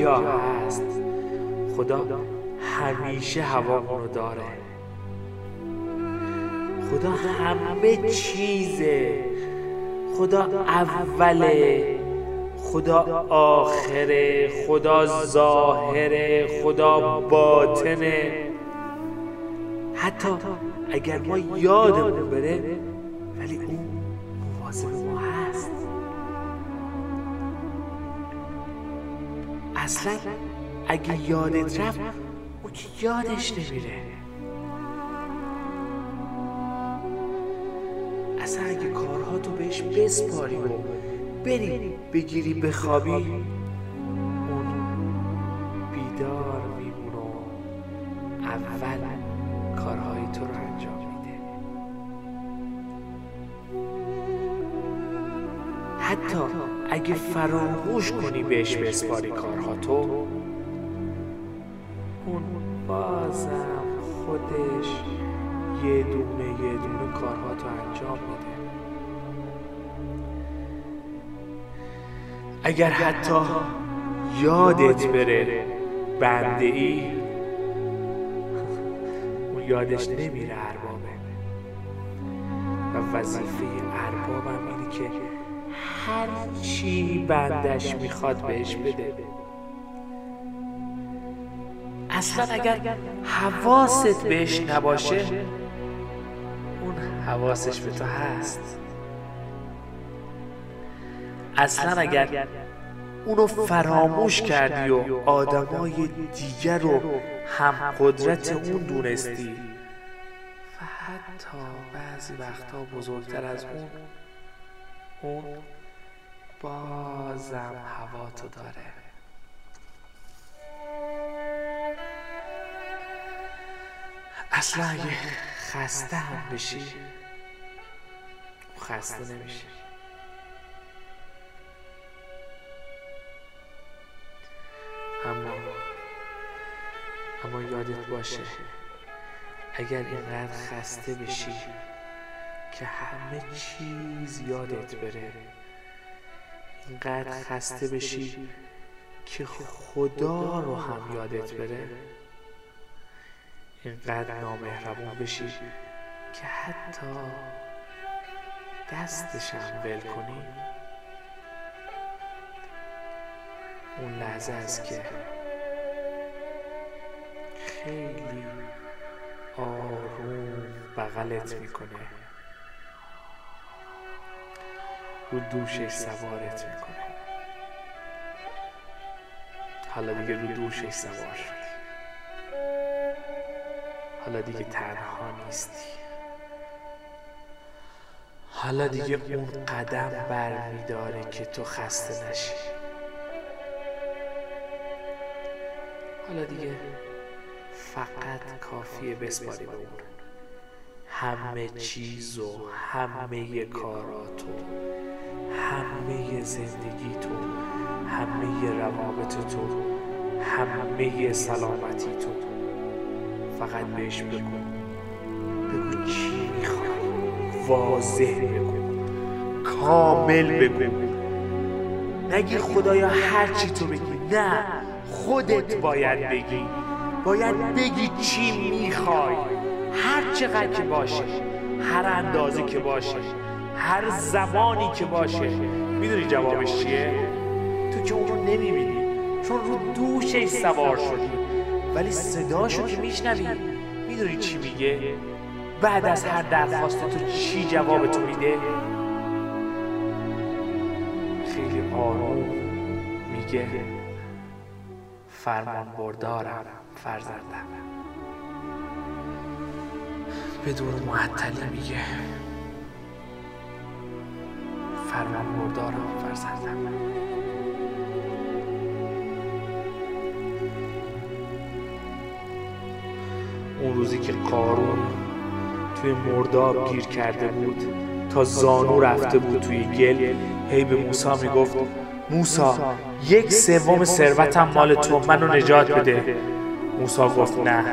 جا هست. خدا همیشه هوامونو داره. خدا همه چیزه. خدا اوله، خدا آخره، خدا ظاهره، خدا باطنه. حتی اگر ما یادمون بره ولی اون مواظب ما هست. اصلا اگه یادت رفت اون که یادش نمیره. اصلا اگه کارهاتو بهش بسپاری و بری بگیری بخوابی، اون بیدار میمونه و اول کارهای تو رو انجام میده. حتی اگه فراموش کنی بهش بسپاری کارهاتو، اون بازم خودش یه دونه کارهاتو انجام میده. اگر حتی یادت بره بنده ای، اون یادش نمیره اربابه. و وظیفه اربابم اینه که هر چی بندش میخواد بهش بده. اصلا اگر حواست بهش نباشه، اون حواسش به تو هست. اصلا اگر اونو فراموش کردی و آدمای دیگر رو هم قدرت اون دونستی و حتی بعضی وقتا بزرگتر از اون بازم هوا تو داره. اصلا اگه خسته هم بشی خسته نمیشی. اما یادت باشه اگر اینقدر خسته بشی که همه چیز یادت بره، اینقدر خسته بشی که خدا رو هم یادت بره، اینقدر نامهربون بشی که حتی دستشم ول کنی، اون لحظه است که خیلی آروم بغلت میکنه، رو دوشش سوارت میکنه. حالا دیگه رو دوشش سوار شدی، حالا دیگه تنها نیستی، حالا دیگه اون قدم برمیداره که تو خسته نشی. حالا دیگه فقط کافیه بسپاری به اون همه چیز و همه کاراتو، همه زندگیتو، همه روابطتو، همه سلامتیتو. فقط بهش بگو چی میخوای، واضح بگو، کامل بگو. نگی خدایا هرچی تو بگی، نه، خودت باید بگی چی میخوای، هر چقدر که باشه، هر اندازه که باشه، هر زمانی که باشه. میدونی جوابش چیه؟ تو که اون رو نمیبینی چون رو دوشش سوار شدی، ولی صداشو که میشنوی. میدونی چی میگه؟ بعد از هر درخواست تو چی جواب تو میده؟ خیلی آروم میگه فرمان بردارم فرزندم. بدون معطلی میگه فرمان بردارم فرزندم. اون روزی که قارون توی مرداب گیر کرده بود، تا زانو رفته بود توی گل، هی به موسی میگفت موسی 1/3 ثروتم مال تو، منو نجات بده. موسی گفت نه.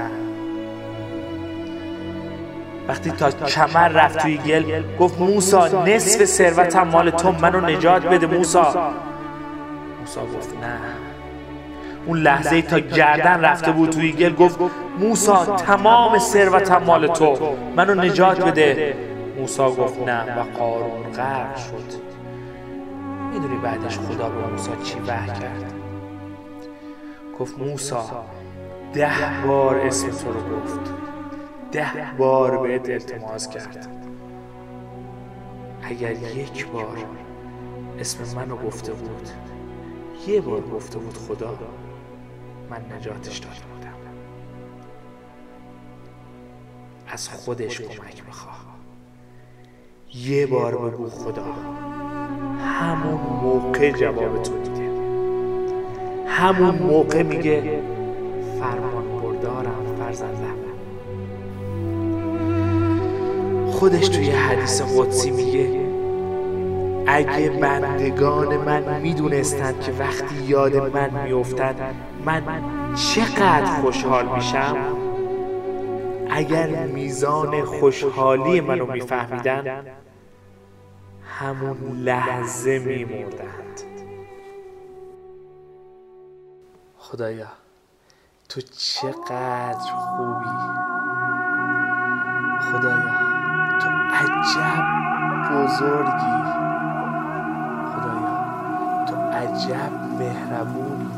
وقتی تا کمر رفت توی گل گفت موسی 1/2 ثروتم مال تو، منو نجات بده موسی. موسی گفت نه. اون لحظه تا گردن رفته بود توی گل گفت موسی تمام ثروتم مال تو، منو نجات بده. موسی گفت نه و قارون غرق شد. میدونی بعدش خدا به موسی چی وحی کرد؟ گفت موسی 10 بار اسم تو رو گفت، 10 بار بهت التماس کرد. اگر 1 بار اسم منو گفته بود، 1 بار گفته بود خدا، من نجاتش داده بودم. از خودش کمک بخواه. 1 بار بگو خدا، همون موقع جواب تو میده. همون موقع میگه فرمان بردارم فرزندم. خودش توی حدیث قدسی میگه اگه بندگان من میدونستند که وقتی یاد من میافتند من چقدر خوشحال میشم، اگر میزان خوشحالی منو میفهمیدن همون لحظه میمردند. خدایا تو چقدر خوبی. خدایا تو عجب بزرگی. خدایا تو عجب مهربونی.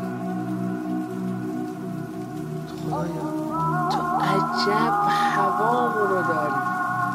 خدایا تو عجب هوامو رو داری.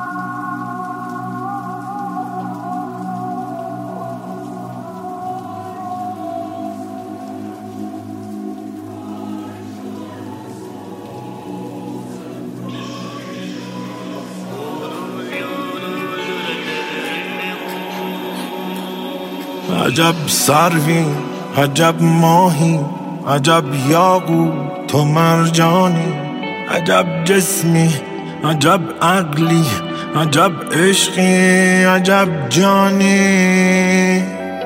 عجب سروی، عجب ماهی، عجب یاقوت و مرجانی، عجب جسمی، عجب عقلی، عجب عشقی، عجب جانی،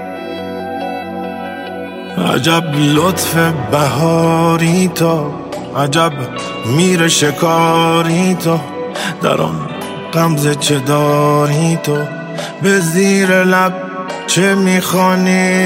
عجب لطف بهاری تو، عجب میر شکاری تو، در آن غمزه چه داری تو، به زیر لب چه میخوانی.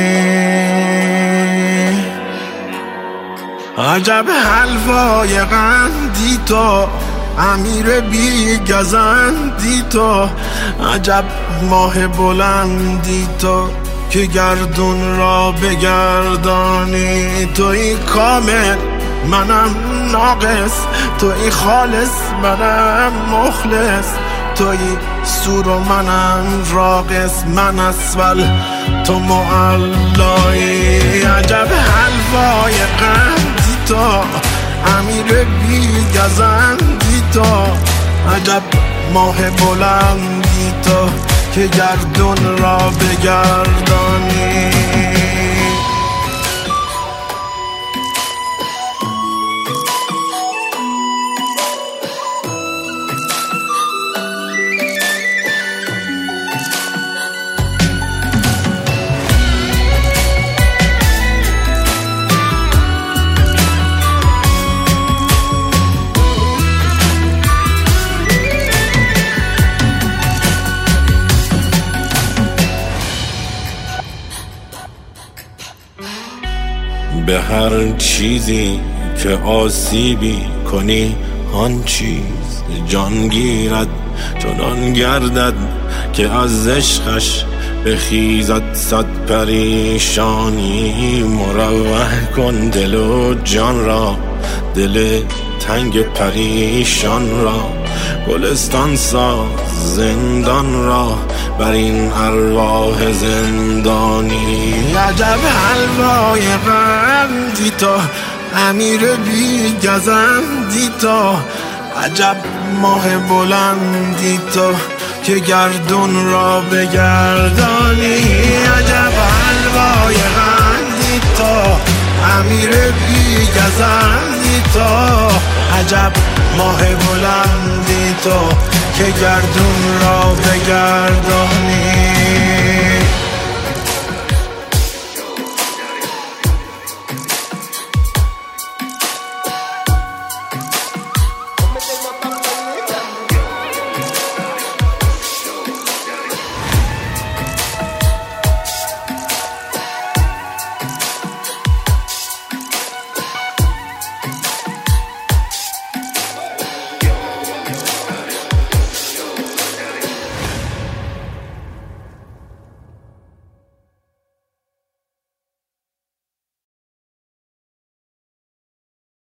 عجب حلوای قندی تو، امیر بی گزندی تو، عجب ماه بلندی تو که گردون را بگردانی. توی کامل منم ناقص، توی خالص منم مخلص، توی سور و منم راقص، من اسفل تو معلایی. عجب حلوای قندی تو، امیر بی گزندی تو، عجب ماه بلندی تو که گردون را بگردانی. به هر چیزی که آسیبی کنی آن چیز جان گیرد، چنان گردد که از عشقش بخیزد صد پریشانی. مروح کن دل و جان را، دل تنگ پریشان را، گلستان ساز زندان را بر این ارواح زندانی. عجب حلوای قندی تو، امیر بی گزندی تو، عجب ماه بلندی تو که گردون را بگردانی. عجب حلوای قندی تو، امیر بی گزندی تو، عجب ماه بلندی تو که گردون را بگردانی.